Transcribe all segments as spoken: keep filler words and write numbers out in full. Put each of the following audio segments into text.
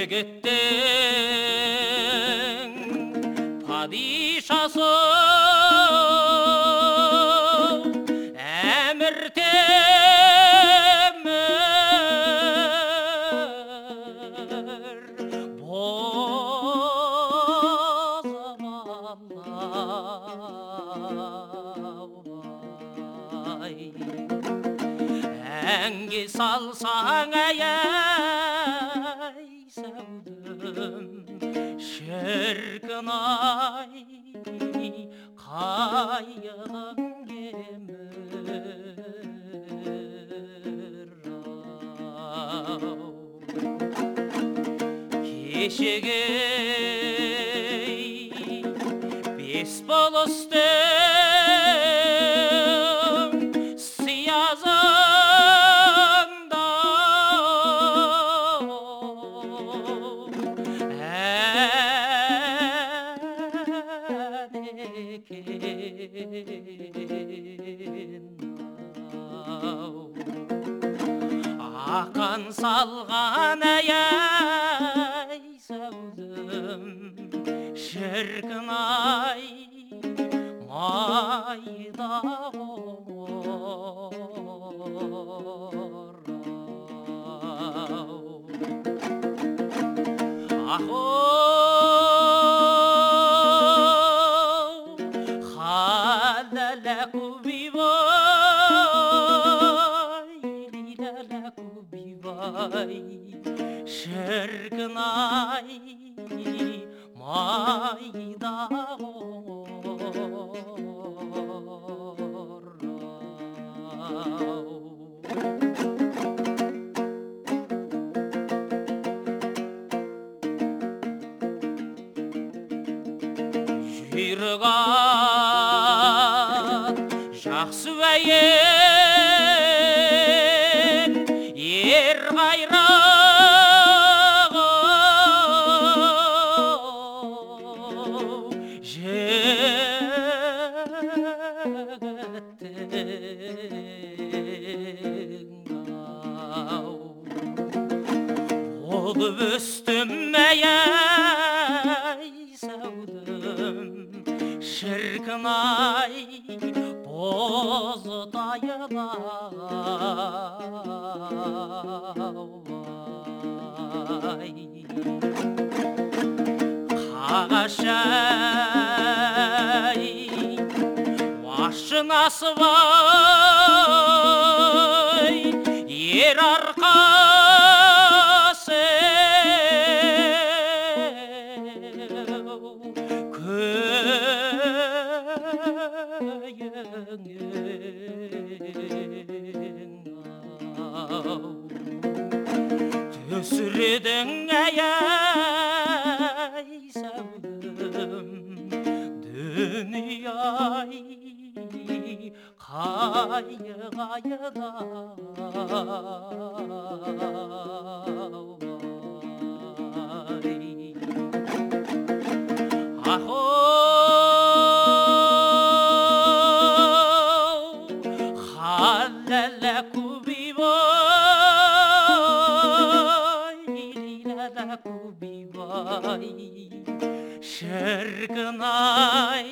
жігіттің падишасы әмір темір бозым аллай әнге салсаң ай сәудім шіркін-ай қайығың кемір-ау кешегі бес болыстың сиязында ақан салған ай сәудім шіркін-ай майда ғор-ау шіркін-ай майда ғор-ау жүйрік ат жақсы әйел ер қайрағы жігіттің-ау болып өстім ай сәудім шіркін-ай бозытайын-ай қағаш-ай машинасы-бай ер арқасы түсіредің ай сәудім дүние-ай қайығы-ай шіркін-ай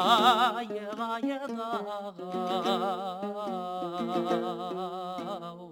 қайығы-ай